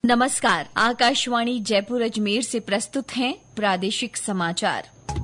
नमस्कार, आकाशवाणी जयपुर अजमेर से प्रस्तुत हैं प्रादेशिक समाचार।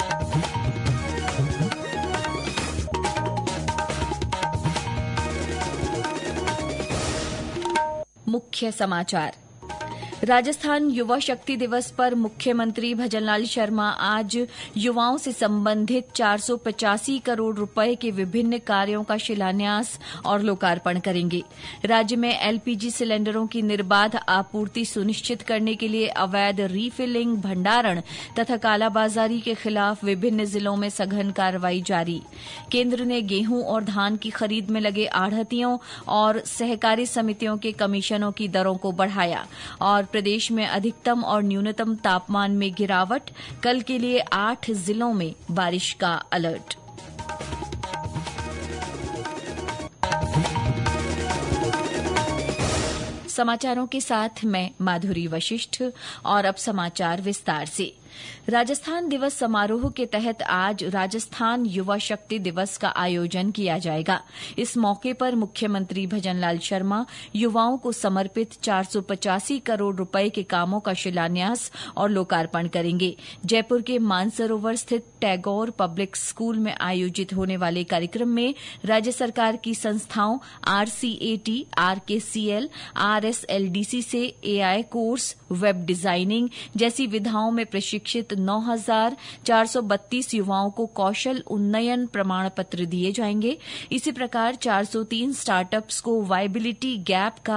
मुख्य समाचार। राजस्थान युवा शक्ति दिवस पर मुख्यमंत्री भजनलाल शर्मा आज युवाओं से संबंधित 485 करोड़ रुपए के विभिन्न कार्यों का शिलान्यास और लोकार्पण करेंगे। राज्य में एलपीजी सिलेंडरों की निर्बाध आपूर्ति सुनिश्चित करने के लिए अवैध रीफिलिंग, भंडारण तथा कालाबाजारी के खिलाफ विभिन्न जिलों में सघन कार्रवाई जारी। केंद्र ने गेहूं और धान की खरीद में लगे आढ़तियों और सहकारी समितियों के कमीशनों की दरों को बढ़ाया। और प्रदेश में अधिकतम और न्यूनतम तापमान में गिरावट, कल के लिए 8 जिलों में बारिश का अलर्ट। समाचारों के साथ मैं माधुरी वशिष्ठ और अब समाचार विस्तार से। राजस्थान दिवस समारोह के तहत आज राजस्थान युवा शक्ति दिवस का आयोजन किया जाएगा। इस मौके पर मुख्यमंत्री भजनलाल शर्मा युवाओं को समर्पित 485 करोड़ रुपए के कामों का शिलान्यास और लोकार्पण करेंगे। जयपुर के मानसरोवर स्थित टैगोर पब्लिक स्कूल में आयोजित होने वाले कार्यक्रम में राज्य सरकार की संस्थाओं आरसीएटी, आरकेसीएल, आरएसएलडीसी से एआई कोर्स, वेब डिजाइनिंग जैसी विधाओं में प्रशिक्षित 9,432 युवाओं को कौशल उन्नयन प्रमाण पत्र दिए जाएंगे। इसी प्रकार 403 स्टार्टअप्स को वायबिलिटी गैप का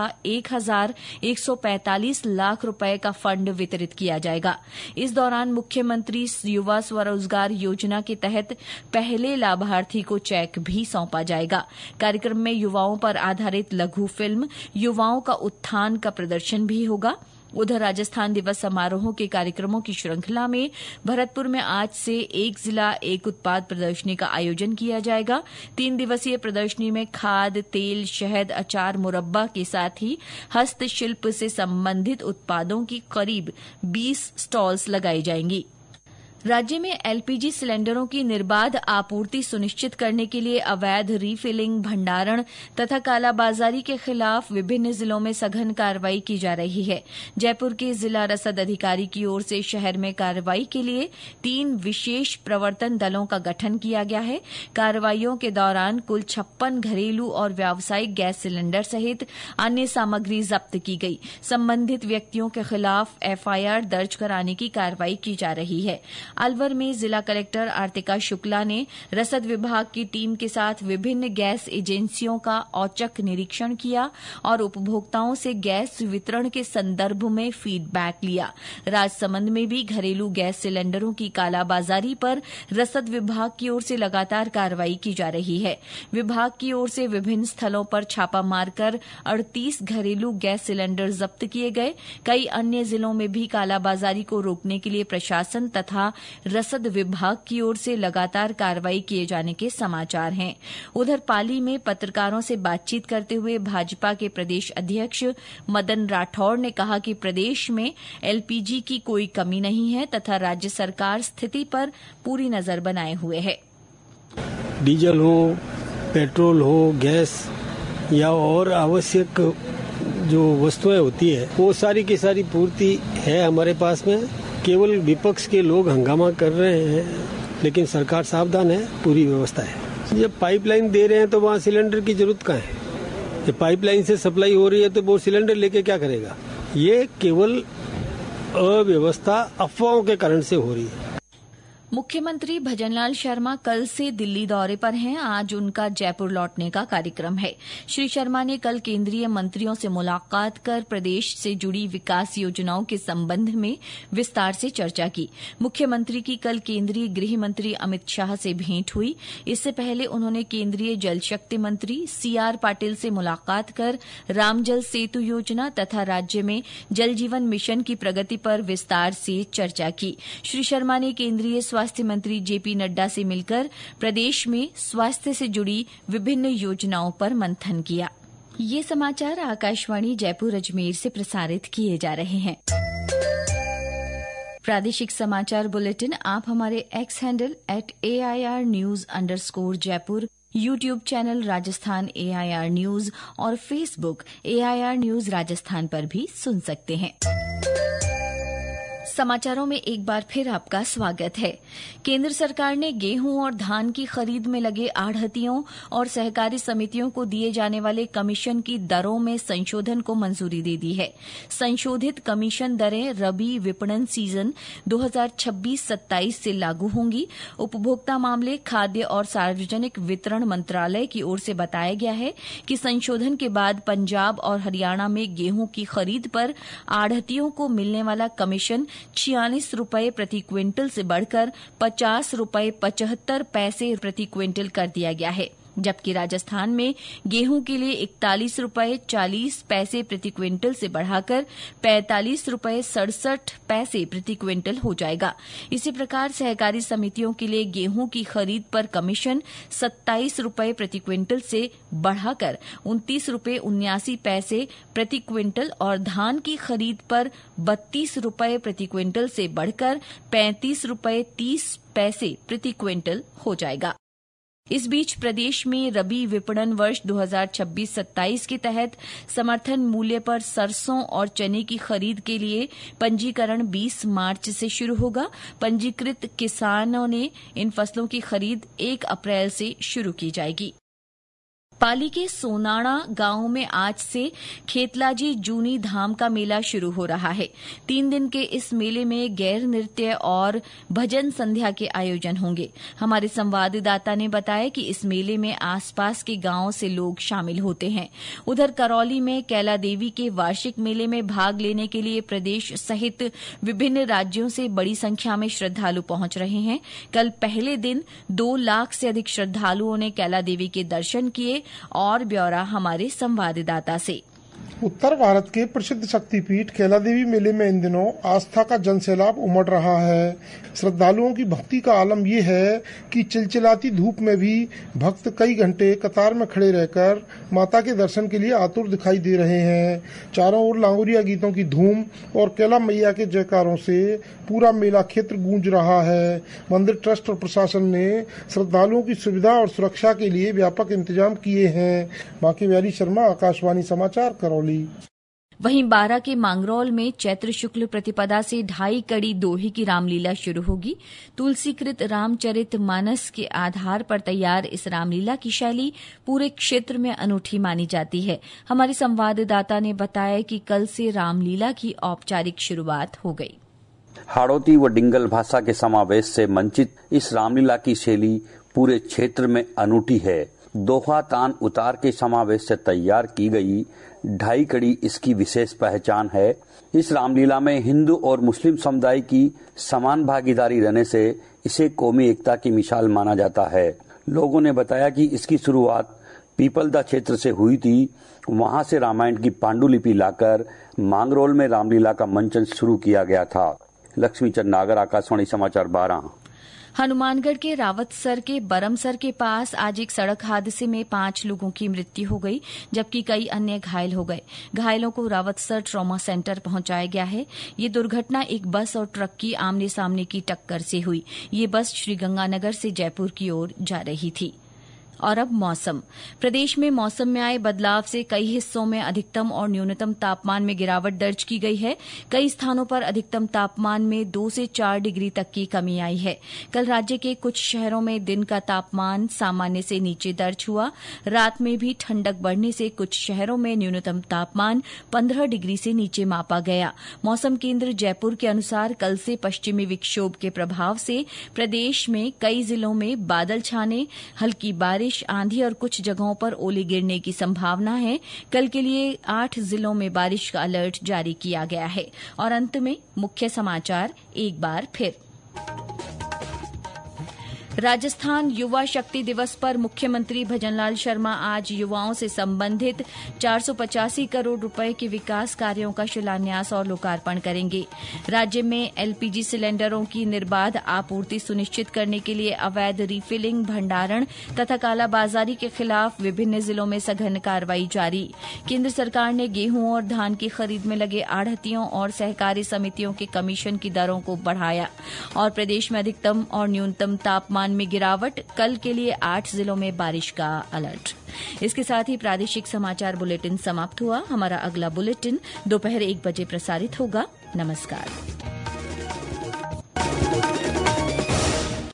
1,145 लाख रुपए का फंड वितरित किया जाएगा। इस दौरान मुख्यमंत्री युवा स्वरोजगार योजना के तहत पहले लाभार्थी को चेक भी सौंपा जाएगा। कार्यक्रम में युवाओं पर आधारित लघु फिल्म युवाओं का उत्थान का प्रदर्शन भी होगा। उधर राजस्थान दिवस समारोह के कार्यक्रमों की श्रृंखला में भरतपुर में आज से एक जिला एक उत्पाद प्रदर्शनी का आयोजन किया जाएगा। 3 दिवसीय प्रदर्शनी में खाद, तेल, शहद, अचार, मुरब्बा के साथ ही हस्तशिल्प से संबंधित उत्पादों की करीब 20 स्टॉल्स लगाई जाएंगी। राज्य में एलपीजी सिलेंडरों की निर्बाध आपूर्ति सुनिश्चित करने के लिए अवैध रीफिलिंग, भंडारण तथा कालाबाजारी के खिलाफ विभिन्न जिलों में सघन कार्रवाई की जा रही है। जयपुर के जिला रसद अधिकारी की ओर से शहर में कार्रवाई के लिए 3 विशेष प्रवर्तन दलों का गठन किया गया है। कार्रवाइयों के दौरान कुल 56 घरेलू और व्यावसायिक गैस सिलेंडर सहित अन्य सामग्री जब्त की गई। संबंधित व्यक्तियों के खिलाफ एफआईआर दर्ज कराने की कार्रवाई की जा रही है। अलवर में जिला कलेक्टर आर्तिका शुक्ला ने रसद विभाग की टीम के साथ विभिन्न गैस एजेंसियों का औचक निरीक्षण किया और उपभोक्ताओं से गैस वितरण के संदर्भ में फीडबैक लिया। राजसमंद में भी घरेलू गैस सिलेंडरों की कालाबाजारी पर रसद विभाग की ओर से लगातार कार्रवाई की जा रही है। विभाग की ओर से विभिन्न स्थलों पर छापा मारकर 38 घरेलू गैस सिलेंडर जब्त किए गए। कई अन्य जिलों में भी कालाबाजारी को रोकने के लिए प्रशासन तथा रसद विभाग की ओर से लगातार कार्रवाई किए जाने के समाचार हैं। उधर पाली में पत्रकारों से बातचीत करते हुए भाजपा के प्रदेश अध्यक्ष मदन राठौड़ ने कहा कि प्रदेश में एलपीजी की कोई कमी नहीं है तथा राज्य सरकार स्थिति पर पूरी नजर बनाए हुए है। डीजल हो, पेट्रोल हो, गैस या और आवश्यक जो वस्तुएं होती है वो सारी की सारी पूर्ति है हमारे पास में। केवल विपक्ष के लोग हंगामा कर रहे हैं, लेकिन सरकार सावधान है, पूरी व्यवस्था है। जब पाइपलाइन दे रहे हैं तो वहाँ सिलेंडर की जरूरत कहाँ है? जब पाइपलाइन से सप्लाई हो रही है तो वो सिलेंडर लेके क्या करेगा? ये केवल अव्यवस्था अफवाहों के कारण से हो रही है। मुख्यमंत्री भजनलाल शर्मा कल से दिल्ली दौरे पर हैं। आज उनका जयपुर लौटने का कार्यक्रम है। श्री शर्मा ने कल केंद्रीय मंत्रियों से मुलाकात कर प्रदेश से जुड़ी विकास योजनाओं के संबंध में विस्तार से चर्चा की। मुख्यमंत्री की कल केंद्रीय गृह मंत्री अमित शाह से भेंट हुई। इससे पहले उन्होंने केंद्रीय जल शक्ति मंत्री सीआर पाटिल से मुलाकात कर रामजल सेतु योजना तथा राज्य में जल जीवन मिशन की प्रगति पर विस्तार से चर्चा की। श्री शर्मा ने केंद्रीय स्वास्थ्य मंत्री जेपी नड्डा से मिलकर प्रदेश में स्वास्थ्य से जुड़ी विभिन्न योजनाओं पर मंथन किया। ये समाचार आकाशवाणी जयपुर अजमेर से प्रसारित किए जा रहे हैं। प्रादेशिक समाचार बुलेटिन आप हमारे एक्स हैंडल @AIR News_जयपुर YouTube channel Rajasthan AIR news और Facebook AIR न्यूज राजस्थान पर भी सुन सकते हैं। समाचारों में एक बार फिर आपका स्वागत है। केंद्र सरकार ने गेहूं और धान की खरीद में लगे आढ़तियों और सहकारी समितियों को दिए जाने वाले कमीशन की दरों में संशोधन को मंजूरी दे दी है। संशोधित कमीशन दरें रबी विपणन सीजन 2026-27 से लागू होंगी। उपभोक्ता मामले, खाद्य और सार्वजनिक वितरण मंत्रालय की ओर से बताया गया है कि संशोधन के बाद पंजाब और हरियाणा में गेहूं की खरीद पर आढ़तियों को मिलने वाला कमीशन 46 रुपये प्रति क्विंटल से बढ़कर 50 रुपये 75 पैसे प्रति क्विंटल कर दिया गया है, जबकि राजस्थान में गेहूं के लिए 41 रुपये 40 पैसे प्रति क्विंटल से बढ़ाकर 45 रुपये 67 पैसे प्रति क्विंटल हो जाएगा। इसी प्रकार सहकारी समितियों के लिए गेहूं की खरीद पर कमीशन 27 रुपये प्रति क्विंटल से बढ़ाकर 29 रुपये 79 पैसे प्रति क्विंटल और धान की खरीद पर 32 रुपये प्रति क्विंटल से बढ़कर 35 रुपये 30 पैसे प्रति क्विंटल हो जाएगा। इस बीच प्रदेश में रबी विपणन वर्ष 2026-27 के तहत समर्थन मूल्य पर सरसों और चने की खरीद के लिए पंजीकरण 20 मार्च से शुरू होगा। पंजीकृत किसानों ने इन फसलों की खरीद 1 अप्रैल से शुरू की जाएगी। पाली के सोनाड़ा गांव में आज से खेतलाजी जूनी धाम का मेला शुरू हो रहा है। 3 दिन के इस मेले में गैर नृत्य और भजन संध्या के आयोजन होंगे। हमारे संवाददाता ने बताया कि इस मेले में आसपास के गांवों से लोग शामिल होते हैं। उधर करौली में कैला देवी के वार्षिक मेले में भाग लेने के लिए प्रदेश सहित विभिन्न राज्यों से बड़ी संख्या में श्रद्धालु पहुंच रहे हैं। कल पहले दिन 2 लाख से अधिक श्रद्धालुओं ने कैला देवी के दर्शन किए। और ब्यौरा हमारे संवाददाता से। उत्तर भारत के प्रसिद्ध शक्तिपीठ कैला देवी मेले में इन दिनों आस्था का जनसैलाब उमड़ रहा है। श्रद्धालुओं की भक्ति का आलम यह है कि चिलचिलाती धूप में भी भक्त कई घंटे कतार में खड़े रहकर माता के दर्शन के लिए आतुर दिखाई दे रहे हैं। चारों ओर लांगुरिया गीतों की धूम और कैला मैया के जयकारों से पूरा मेला क्षेत्र गूंज रहा है। मंदिर ट्रस्ट और प्रशासन ने श्रद्धालुओं की सुविधा और सुरक्षा के लिए व्यापक इंतजाम किए हैं। बाकी बिहारी शर्मा, आकाशवाणी समाचार, करौली। वहीं बारा के मांगरौल में चैत्र शुक्ल प्रतिपदा से 2.5 कड़ी दोहे की रामलीला शुरू होगी। तुलसीकृत रामचरित मानस के आधार पर तैयार इस रामलीला की शैली पूरे क्षेत्र में अनूठी मानी जाती है। हमारे संवाददाता ने बताया कि कल से रामलीला की औपचारिक शुरुआत हो गई। हाड़ौती व डिंगल भाषा के समावेश से मंचित इस रामलीला की शैली पूरे क्षेत्र में अनूठी है। दोहा तान उतार के समावेश से तैयार की गई 2.5 कड़ी इसकी विशेष पहचान है। इस रामलीला में हिंदू और मुस्लिम समुदाय की समान भागीदारी रहने से इसे कौमी एकता की मिसाल माना जाता है। लोगों ने बताया कि इसकी शुरुआत पीपलदा क्षेत्र से हुई थी। वहां से रामायण की पांडुलिपि लाकर मांगरोल में रामलीला का मंचन शुरू किया गया था। लक्ष्मीचंद नागर, आकाशवाणी समाचार 12। हनुमानगढ़ के रावतसर के बरमसर के पास आज एक सड़क हादसे में 5 लोगों की मृत्यु हो गई, जबकि कई अन्य घायल हो गए। घायलों को रावतसर ट्रॉमा सेंटर पहुंचाया गया है। ये दुर्घटना एक बस और ट्रक की आमने सामने की टक्कर से हुई। ये बस श्रीगंगानगर से जयपुर की ओर जा रही थी। और अब मौसम। प्रदेश में मौसम में आए बदलाव से कई हिस्सों में अधिकतम और न्यूनतम तापमान में गिरावट दर्ज की गई है। कई स्थानों पर अधिकतम तापमान में 2 से 4 डिग्री तक की कमी आई है। कल राज्य के कुछ शहरों में दिन का तापमान सामान्य से नीचे दर्ज हुआ। रात में भी ठंडक बढ़ने से कुछ शहरों में न्यूनतम तापमान 15 डिग्री से नीचे मापा गया। मौसम केंद्र जयपुर के अनुसार कल से पश्चिमी विक्षोभ के प्रभाव से प्रदेश में कई जिलों में बादल छाने, हल्की बारिश, आंधी और कुछ जगहों पर ओले गिरने की संभावना है। कल के लिए 8 जिलों में बारिश का अलर्ट जारी किया गया है। और अंत में मुख्य समाचार एक बार फिर। राजस्थान युवा शक्ति दिवस पर मुख्यमंत्री भजनलाल शर्मा आज युवाओं से संबंधित 485 करोड़ रुपए के विकास कार्यों का शिलान्यास और लोकार्पण करेंगे। राज्य में एलपीजी सिलेंडरों की निर्बाध आपूर्ति सुनिश्चित करने के लिए अवैध रिफिलिंग, भंडारण तथा कालाबाजारी के खिलाफ विभिन्न जिलों में सघन कार्रवाई जारी। केंद्र सरकार ने गेहूं और धान की खरीद में लगे आढ़तियों और सहकारी समितियों के कमीशन की दरों को बढ़ाया। और प्रदेश में अधिकतम और न्यूनतम तापमान तापमान में गिरावट, कल के लिए 8 जिलों में बारिश का अलर्ट। इसके साथ ही प्रादेशिक समाचार बुलेटिन समाप्त हुआ। हमारा अगला बुलेटिन दोपहर 1 बजे प्रसारित होगा। नमस्कार।